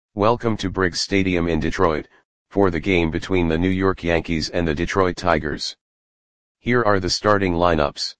Welcome to Briggs Stadium in Detroit, for the game between the New York Yankees and the Detroit Tigers. Here are the starting lineups.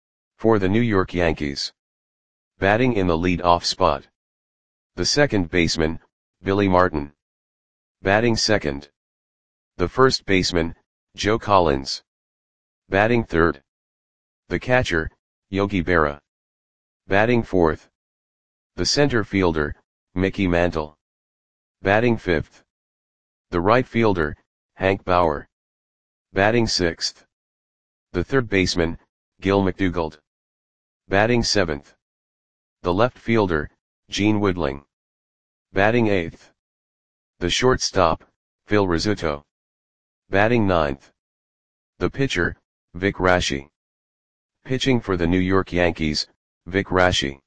For the New York Yankees. Batting in the lead-off spot. The second baseman, Billy Martin. Batting second. The first baseman, Joe Collins. Batting third. The catcher, Yogi Berra. Batting fourth. The center fielder, Mickey Mantle. Batting fifth. The right fielder, Hank Bauer. Batting sixth. The third baseman, Gil McDougald. Batting seventh. The left fielder, Gene Woodling. Batting eighth. The shortstop, Phil Rizzuto. Batting ninth. The pitcher, Vic Raschi. Pitching for the New York Yankees, Vic Raschi.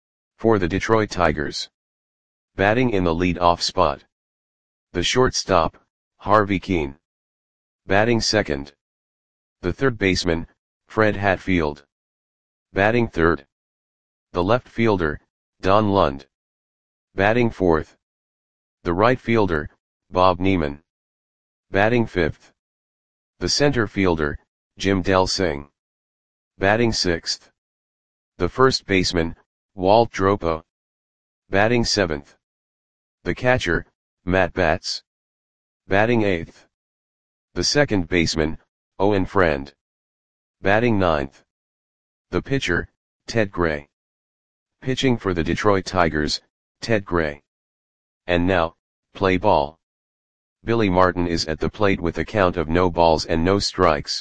For the Detroit Tigers. Batting in the lead-off spot. The shortstop, Harvey Kuenn. Batting second. The third baseman, Fred Hatfield. Batting third. The left fielder, Don Lund. Batting fourth. The right fielder, Bob Neiman. Batting fifth. The center fielder, Jim Delsing. Batting sixth. The first baseman, Walt Dropo. Batting seventh. The catcher, Matt Batts. Batting eighth. The second baseman, Owen Friend. Batting ninth. The pitcher, Ted Gray. Pitching for the Detroit Tigers, Ted Gray. And now, play ball. Billy Martin is at the plate with a count of no balls and no strikes.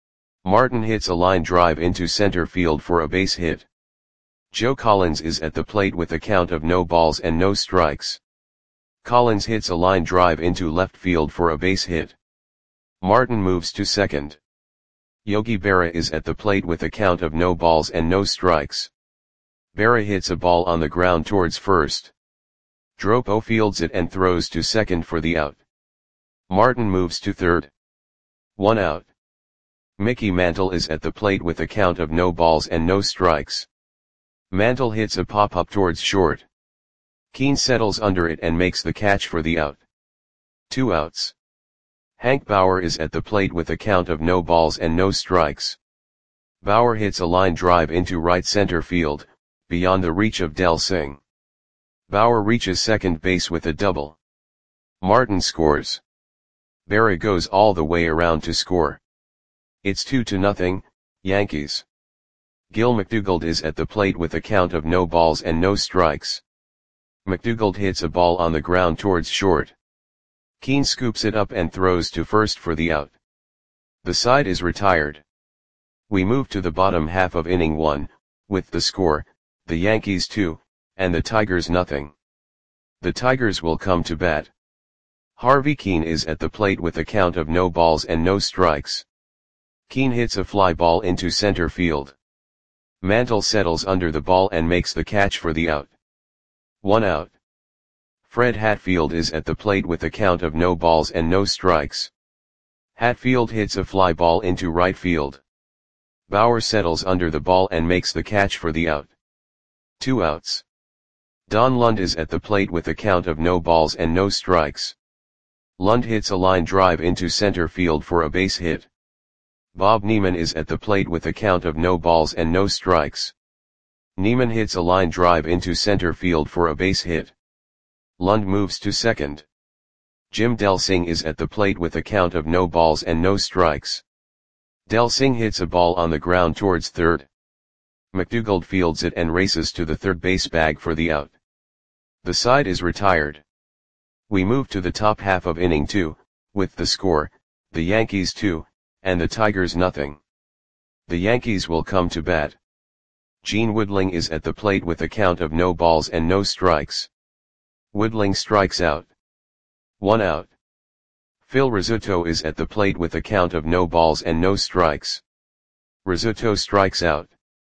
Martin hits a line drive into center field for a base hit. Joe Collins is at the plate with a count of no balls and no strikes. Collins hits a line drive into left field for a base hit. Martin moves to second. Yogi Berra is at the plate with a count of no balls and no strikes. Berra hits a ball on the ground towards first. Dropo fields it and throws to second for the out. Martin moves to third. 1 out. Mickey Mantle is at the plate with a count of no balls and no strikes. Mantle hits a pop-up towards short. Kuenn settles under it and makes the catch for the out. 2 outs. Hank Bauer is at the plate with a count of no balls and no strikes. Bauer hits a line drive into right center field, beyond the reach of Delsing. Bauer reaches second base with a double. Martin scores. Berra goes all the way around to score. It's 2-0, Yankees. Gil McDougald is at the plate with a count of no balls and no strikes. McDougald hits a ball on the ground towards short. Kuenn scoops it up and throws to first for the out. The side is retired. We move to the bottom half of inning 1, with the score, the Yankees 2, and the Tigers nothing. The Tigers will come to bat. Harvey Kuenn is at the plate with a count of no balls and no strikes. Kuenn hits a fly ball into center field. Mantle settles under the ball and makes the catch for the out. 1 out. Fred Hatfield is at the plate with a count of no balls and no strikes. Hatfield hits a fly ball into right field. Bauer settles under the ball and makes the catch for the out. 2 outs. Don Lund is at the plate with a count of no balls and no strikes. Lund hits a line drive into center field for a base hit. Bob Neiman is at the plate with a count of no balls and no strikes. Neiman hits a line drive into center field for a base hit. Lund moves to second. Jim Delsing is at the plate with a count of no balls and no strikes. Delsing hits a ball on the ground towards third. McDougald fields it and races to the third base bag for the out. The side is retired. We move to the top half of inning 2, with the score, the Yankees 2, and the Tigers nothing. The Yankees will come to bat. Gene Woodling is at the plate with a count of no balls and no strikes. Woodling strikes out. 1 out. Phil Rizzuto is at the plate with a count of no balls and no strikes. Rizzuto strikes out.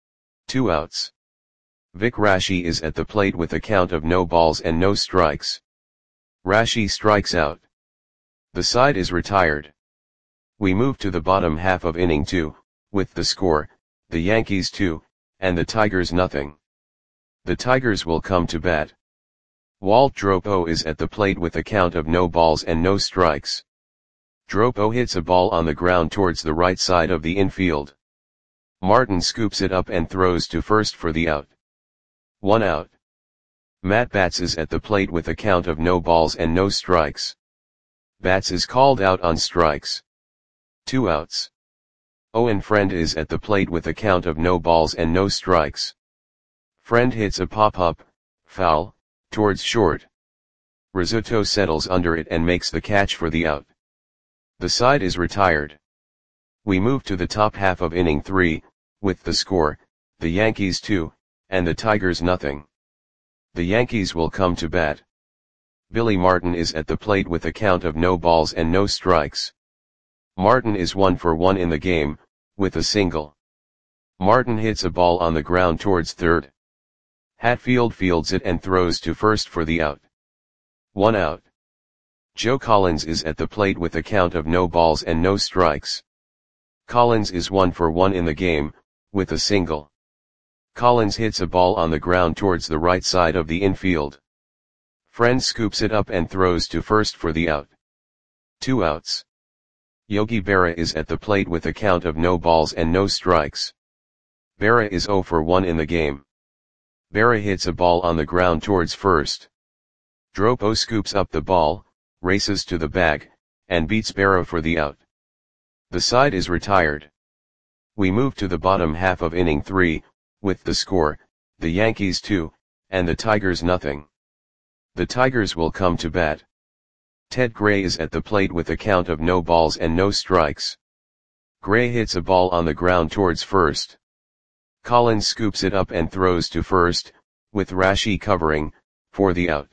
2 outs. Vic Raschi is at the plate with a count of no balls and no strikes. Raschi strikes out. The side is retired. We move to the bottom half of inning 2, with the score, the Yankees 2, and the Tigers nothing. The Tigers will come to bat. Walt Dropo is at the plate with a count of no balls and no strikes. Dropo hits a ball on the ground towards the right side of the infield. Martin scoops it up and throws to first for the out. 1 out. Matt Batts is at the plate with a count of no balls and no strikes. Batts is called out on strikes. 2 outs. Owen Friend is at the plate with a count of no balls and no strikes. Friend hits a pop-up, foul, towards short. Rizzuto settles under it and makes the catch for the out. The side is retired. We move to the top half of inning 3, with the score, the Yankees 2, and the Tigers nothing. The Yankees will come to bat. Billy Martin is at the plate with a count of no balls and no strikes. Martin is 1 for 1 in the game, with a single. Martin hits a ball on the ground towards third. Hatfield fields it and throws to first for the out. 1 out. Joe Collins is at the plate with a count of no balls and no strikes. Collins is 1 for 1 in the game, with a single. Collins hits a ball on the ground towards the right side of the infield. Friend scoops it up and throws to first for the out. 2 outs. Yogi Berra is at the plate with a count of no balls and no strikes. Berra is 0 for 1 in the game. Berra hits a ball on the ground towards first. Dropo scoops up the ball, races to the bag, and beats Berra for the out. The side is retired. We move to the bottom half of inning 3, with the score, the Yankees 2, and the Tigers nothing. The Tigers will come to bat. Ted Gray is at the plate with a count of no balls and no strikes. Gray hits a ball on the ground towards first. Collins scoops it up and throws to first, with Rashi covering, for the out.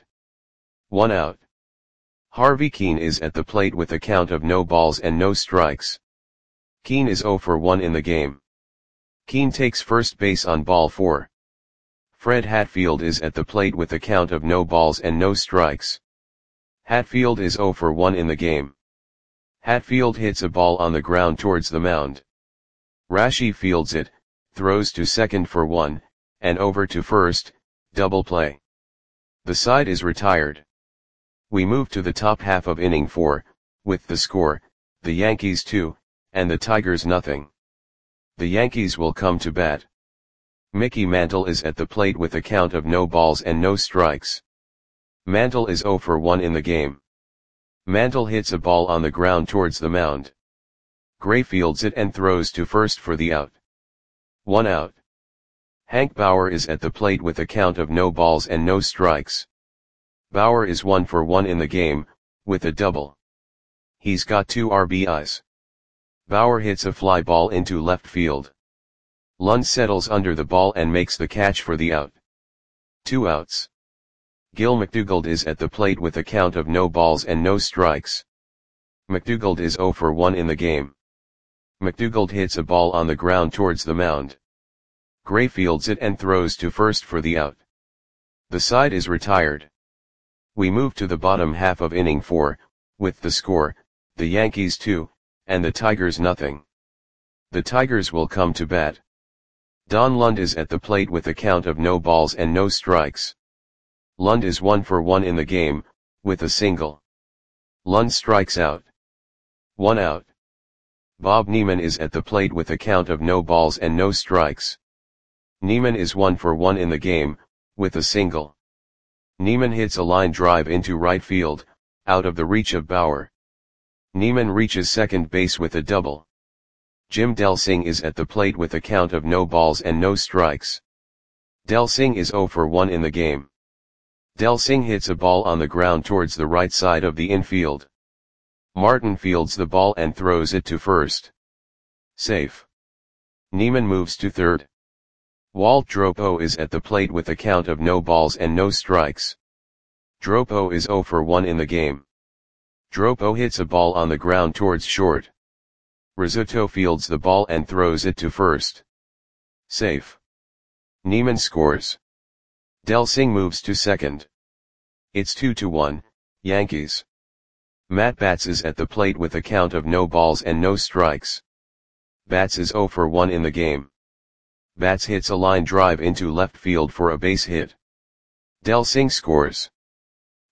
1 out. Harvey Keene is at the plate with a count of no balls and no strikes. Keene is 0 for 1 in the game. Keene takes first base on ball 4. Fred Hatfield is at the plate with a count of no balls and no strikes. Hatfield is 0 for 1 in the game. Hatfield hits a ball on the ground towards the mound. Rashi fields it, throws to second for 1, and over to first, double play. The side is retired. We move to the top half of inning 4, with the score, the Yankees 2, and the Tigers nothing. The Yankees will come to bat. Mickey Mantle is at the plate with a count of no balls and no strikes. Mantle is 0 for 1 in the game. Mantle hits a ball on the ground towards the mound. Gray fields it and throws to first for the out. 1 out. Hank Bauer is at the plate with a count of no balls and no strikes. Bauer is 1 for 1 in the game, with a double. He's got 2 RBIs. Bauer hits a fly ball into left field. Lund settles under the ball and makes the catch for the out. 2 outs. Gil McDougald is at the plate with a count of no balls and no strikes. McDougald is 0 for 1 in the game. McDougald hits a ball on the ground towards the mound. Gray fields it and throws to first for the out. The side is retired. We move to the bottom half of inning 4, with the score, the Yankees 2, and the Tigers nothing. The Tigers will come to bat. Don Lund is at the plate with a count of no balls and no strikes. Lund is 1 for 1 in the game, with a single. Lund strikes out. 1 out. Bob Neiman is at the plate with a count of no balls and no strikes. Neiman is 1 for 1 in the game, with a single. Neiman hits a line drive into right field, out of the reach of Bauer. Neiman reaches second base with a double. Jim Delsing is at the plate with a count of no balls and no strikes. Delsing is 0 for 1 in the game. Delsing hits a ball on the ground towards the right side of the infield. Martin fields the ball and throws it to first. Safe. Neiman moves to third. Walt Dropo is at the plate with a count of no balls and no strikes. Dropo is 0 for 1 in the game. Dropo hits a ball on the ground towards short. Rizzuto fields the ball and throws it to first. Safe. Neiman scores. Delsing moves to second. It's 2-1, Yankees. Matt Batts is at the plate with a count of no balls and no strikes. Batts is 0 for 1 in the game. Batts hits a line drive into left field for a base hit. Delsing scores.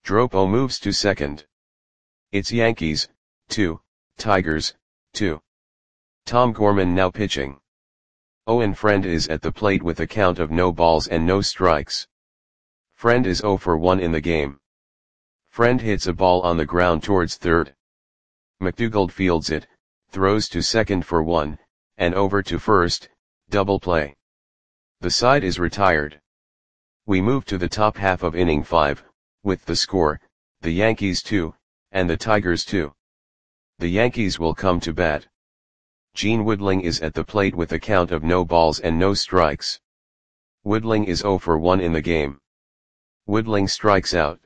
Dropo moves to second. It's Yankees, 2, Tigers, 2. Tom Gorman now pitching. Owen Friend is at the plate with a count of no balls and no strikes. Friend is 0 for 1 in the game. Friend hits a ball on the ground towards third. McDougald fields it, throws to second for 1, and over to first, double play. The side is retired. We move to the top half of inning 5, with the score, the Yankees 2, and the Tigers 2. The Yankees will come to bat. Gene Woodling is at the plate with a count of no balls and no strikes. Woodling is 0 for 1 in the game. Woodling strikes out.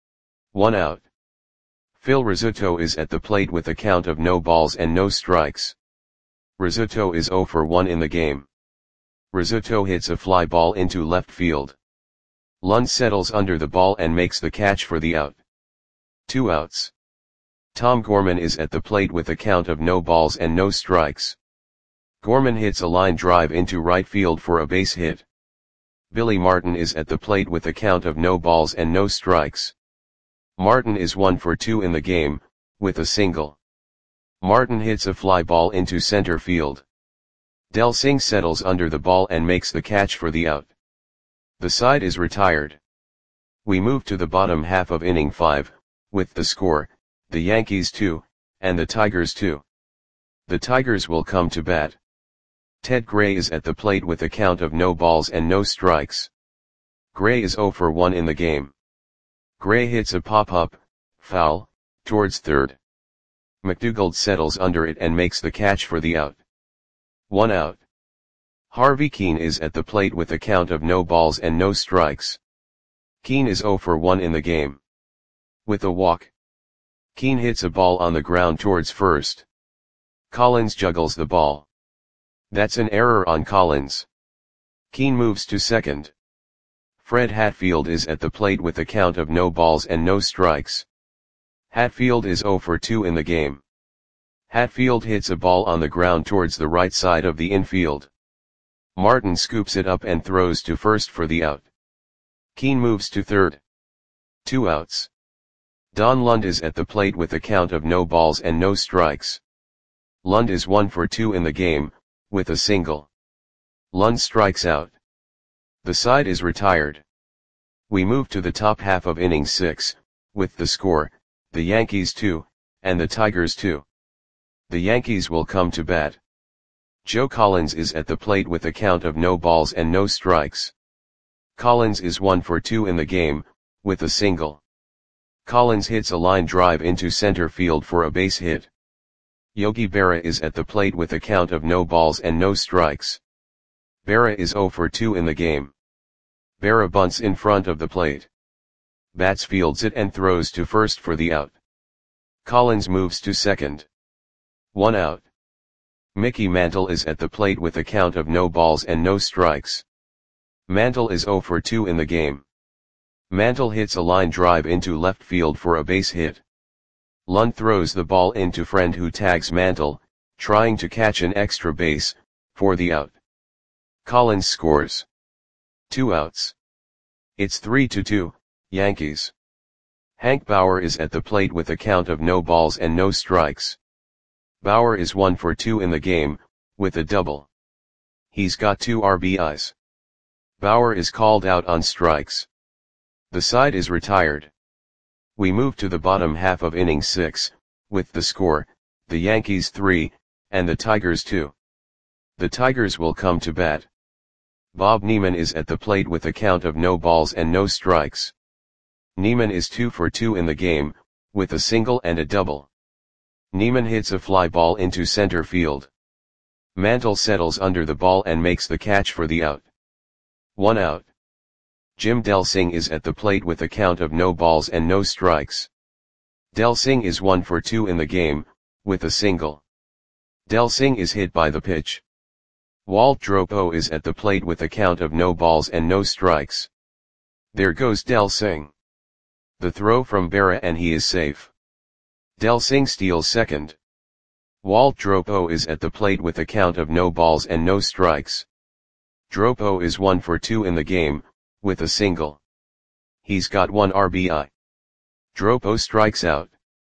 1 out. Phil Rizzuto is at the plate with a count of no balls and no strikes. Rizzuto is 0 for 1 in the game. Rizzuto hits a fly ball into left field. Lund settles under the ball and makes the catch for the out. 2 outs. Tom Gorman is at the plate with a count of no balls and no strikes. Gorman hits a line drive into right field for a base hit. Billy Martin is at the plate with a count of no balls and no strikes. Martin is 1 for 2 in the game, with a single. Martin hits a fly ball into center field. Del Singh settles under the ball and makes the catch for the out. The side is retired. We move to the bottom half of inning 5, with the score, the Yankees 2, and the Tigers 2. The Tigers will come to bat. Ted Gray is at the plate with a count of no balls and no strikes. Gray is 0 for 1 in the game. Gray hits a pop-up, foul, towards third. McDougald settles under it and makes the catch for the out. 1 out. Harvey Keene is at the plate with a count of no balls and no strikes. Keene is 0 for 1 in the game. With a walk. Keene hits a ball on the ground towards first. Collins juggles the ball. That's an error on Collins. Keene moves to second. Fred Hatfield is at the plate with a count of no balls and no strikes. Hatfield is 0 for 2 in the game. Hatfield hits a ball on the ground towards the right side of the infield. Martin scoops it up and throws to first for the out. Keene moves to third. 2 outs. Don Lund is at the plate with a count of no balls and no strikes. Lund is 1 for 2 in the game, with a single. Lund strikes out. The side is retired. We move to the top half of inning 6, with the score, the Yankees 2, and the Tigers 2. The Yankees will come to bat. Joe Collins is at the plate with a count of no balls and no strikes. Collins is 1 for 2 in the game, with a single. Collins hits a line drive into center field for a base hit. Yogi Berra is at the plate with a count of no balls and no strikes. Berra is 0 for 2 in the game. Berra bunts in front of the plate. Batts fields it and throws to first for the out. Collins moves to second. 1 out. Mickey Mantle is at the plate with a count of no balls and no strikes. Mantle is 0 for 2 in the game. Mantle hits a line drive into left field for a base hit. Lund throws the ball into Friend who tags Mantle, trying to catch an extra base, for the out. Collins scores. 2 outs. It's 3-2, Yankees. Hank Bauer is at the plate with a count of no balls and no strikes. Bauer is 1 for 2 in the game, with a double. He's got 2 RBIs. Bauer is called out on strikes. The side is retired. We move to the bottom half of inning 6, with the score, the Yankees 3, and the Tigers 2. The Tigers will come to bat. Bob Neiman is at the plate with a count of no balls and no strikes. Neiman is 2 for 2 in the game, with a single and a double. Neiman hits a fly ball into center field. Mantle settles under the ball and makes the catch for the out. 1 out. Jim Delsing is at the plate with a count of no balls and no strikes. Delsing is 1 for 2 in the game, with a single. Delsing is hit by the pitch. Walt Dropo is at the plate with a count of no balls and no strikes. There goes Delsing. The throw from Berra and he is safe. Delsing steals second. Walt Dropo is at the plate with a count of no balls and no strikes. Dropo is 1 for 2 in the game, with a single. He's got 1 RBI. Dropo strikes out.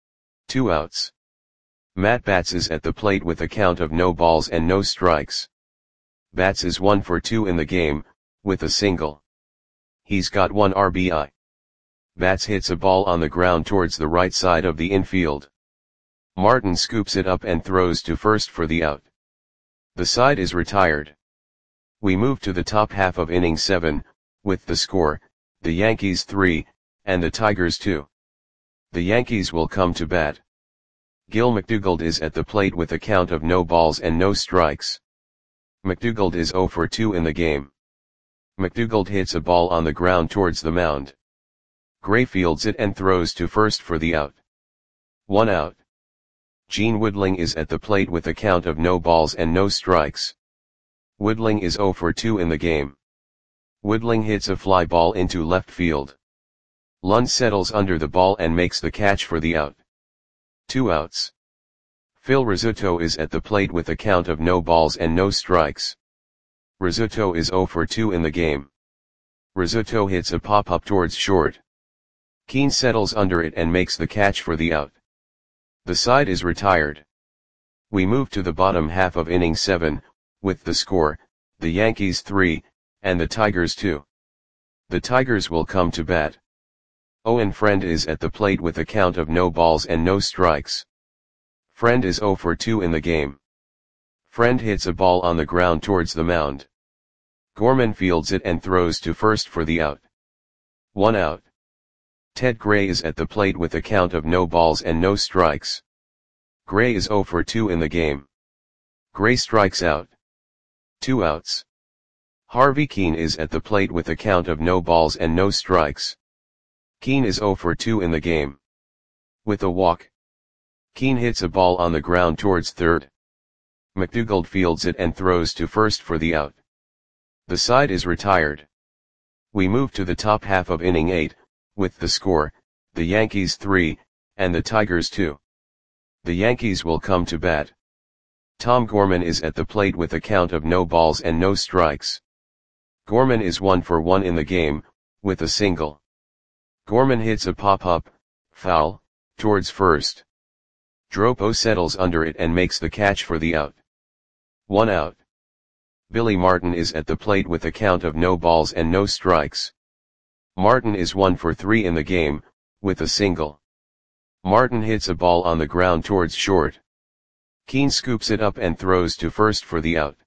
2 outs. Matt Batts is at the plate with a count of no balls and no strikes. Batts is 1 for 2 in the game, with a single. He's got 1 RBI. Batts hits a ball on the ground towards the right side of the infield. Martin scoops it up and throws to first for the out. The side is retired. We move to the top half of inning 7, with the score, the Yankees 3, and the Tigers 2. The Yankees will come to bat. Gil McDougald is at the plate with a count of no balls and no strikes. McDougald is 0 for 2 in the game. McDougald hits a ball on the ground towards the mound. Gray fields it and throws to first for the out. 1 out. Gene Woodling is at the plate with a count of no balls and no strikes. Woodling is 0 for 2 in the game. Woodling hits a fly ball into left field. Lund settles under the ball and makes the catch for the out. 2 outs. Phil Rizzuto is at the plate with a count of no balls and no strikes. Rizzuto is 0 for 2 in the game. Rizzuto hits a pop-up towards short. Keane settles under it and makes the catch for the out. The side is retired. We move to the bottom half of inning 7, with the score, the Yankees 3, and the Tigers 2. The Tigers will come to bat. Owen Friend is at the plate with a count of no balls and no strikes. Friend is 0 for 2 in the game. Friend hits a ball on the ground towards the mound. Gorman fields it and throws to first for the out. 1 out. Ted Gray is at the plate with a count of no balls and no strikes. Gray is 0 for 2 in the game. Gray strikes out. 2 outs. Harvey Keane is at the plate with a count of no balls and no strikes. Keane is 0 for 2 in the game. With a walk. Keane hits a ball on the ground towards third. McDougald fields it and throws to first for the out. The side is retired. We move to the top half of inning 8, with the score, the Yankees 3, and the Tigers 2. The Yankees will come to bat. Tom Gorman is at the plate with a count of no balls and no strikes. Gorman is 1 for 1 in the game, with a single. Gorman hits a pop-up, foul, towards first. Dropo settles under it and makes the catch for the out. 1 out. Billy Martin is at the plate with a count of no balls and no strikes. Martin is 1 for 3 in the game, with a single. Martin hits a ball on the ground towards short. Keane scoops it up and throws to first for the out.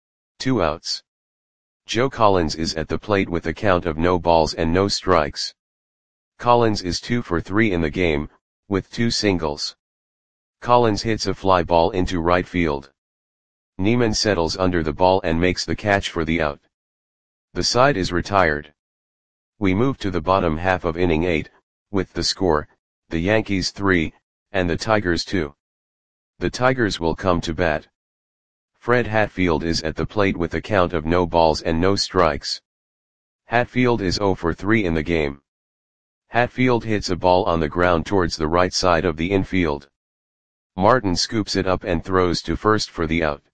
2 outs. Joe Collins is at the plate with a count of no balls and no strikes. Collins is 2 for 3 in the game, with 2 singles. Collins hits a fly ball into right field. Neiman settles under the ball and makes the catch for the out. The side is retired. We move to the bottom half of inning 8, with the score, the Yankees 3, and the Tigers 2. The Tigers will come to bat. Fred Hatfield is at the plate with a count of no balls and no strikes. Hatfield is 0 for 3 in the game. Hatfield hits a ball on the ground towards the right side of the infield. Martin scoops it up and throws to first for the out.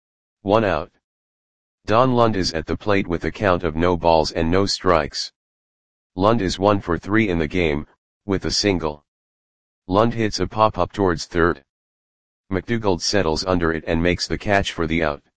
1 out. Don Lund is at the plate with a count of no balls and no strikes. Lund is 1 for 3 in the game, with a single. Lund hits a pop-up towards third. McDougald settles under it and makes the catch for the out.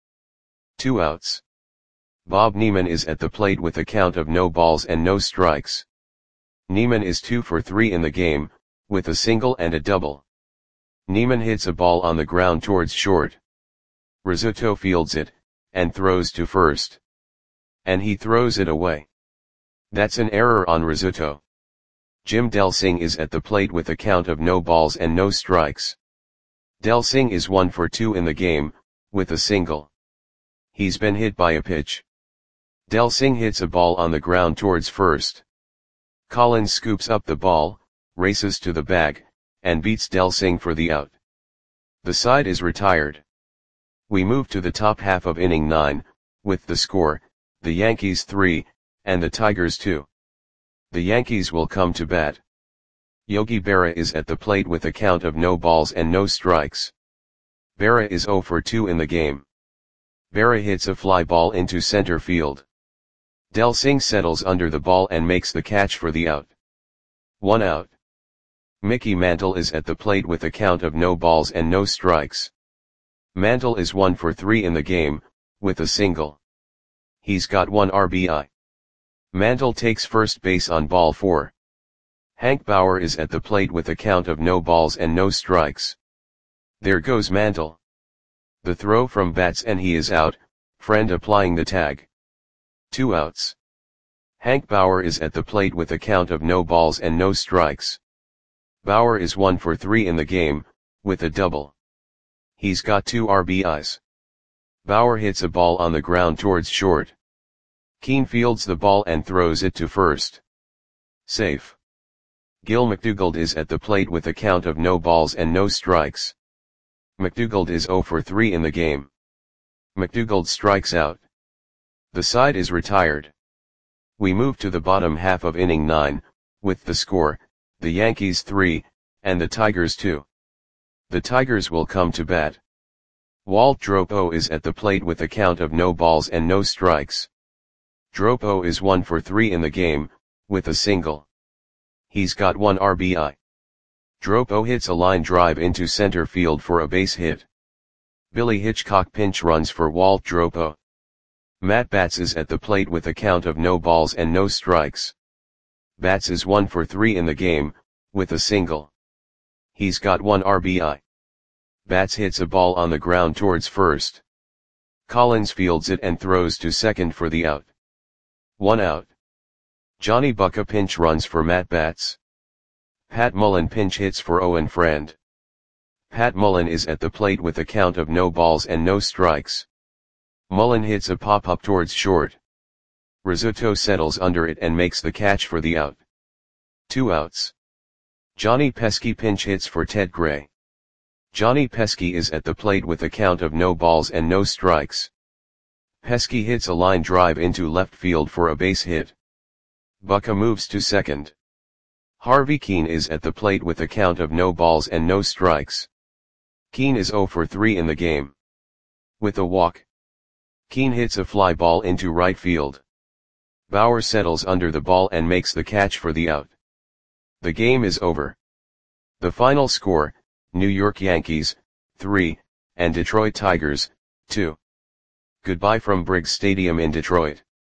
2 outs. Bob Neiman is at the plate with a count of no balls and no strikes. Neiman is 2 for 3 in the game, with a single and a double. Neiman hits a ball on the ground towards short. Rizzuto fields it, and throws to first. And he throws it away. That's an error on Rizzuto. Jim Delsing is at the plate with a count of no balls and no strikes. Delsing is 1 for 2 in the game, with a single. He's been hit by a pitch. Delsing hits a ball on the ground towards first. Collins scoops up the ball, races to the bag, and beats Delsing for the out. The side is retired. We move to the top half of inning 9, with the score, the Yankees 3, and the Tigers 2. The Yankees will come to bat. Yogi Berra is at the plate with a count of no balls and no strikes. Berra is 0 for 2 in the game. Berra hits a fly ball into center field. Delsing settles under the ball and makes the catch for the out. 1 out. Mickey Mantle is at the plate with a count of no balls and no strikes. Mantle is 1 for 3 in the game, with a single. He's got 1 RBI. Mantle takes first base on ball 4. Hank Bauer is at the plate with a count of no balls and no strikes. There goes Mantle. The throw from bats and he is out, friend applying the tag. 2 outs. Hank Bauer is at the plate with a count of no balls and no strikes. Bauer is 1 for 3 in the game, with a double. He's got 2 RBIs. Bauer hits a ball on the ground towards short. Keane fields the ball and throws it to first. Safe. Gil McDougald is at the plate with a count of no balls and no strikes. McDougald is 0 for 3 in the game. McDougald strikes out. The side is retired. We move to the bottom half of inning 9, with the score, the Yankees 3, and the Tigers 2. The Tigers will come to bat. Walt Dropo is at the plate with a count of no balls and no strikes. Dropo is 1 for 3 in the game, with a single. He's got 1 RBI. Dropo hits a line drive into center field for a base hit. Billy Hitchcock pinch runs for Walt Dropo. Matt Batts is at the plate with a count of no balls and no strikes. Batts is 1 for 3 in the game, with a single. He's got 1 RBI. Batts hits a ball on the ground towards first. Collins fields it and throws to second for the out. 1 out. Johnny Bucca pinch runs for Matt Batts. Pat Mullen pinch hits for Owen Friend. Pat Mullen is at the plate with a count of no balls and no strikes. Mullen hits a pop-up towards short. Rizzuto settles under it and makes the catch for the out. 2 outs. Johnny Pesky pinch hits for Ted Gray. Johnny Pesky is at the plate with a count of no balls and no strikes. Pesky hits a line drive into left field for a base hit. Bucca moves to second. Harvey Keane is at the plate with a count of no balls and no strikes. Keane is 0 for 3 in the game. With a walk. Keane hits a fly ball into right field. Bauer settles under the ball and makes the catch for the out. The game is over. The final score, New York Yankees, 3, and Detroit Tigers, 2. Goodbye from Briggs Stadium in Detroit.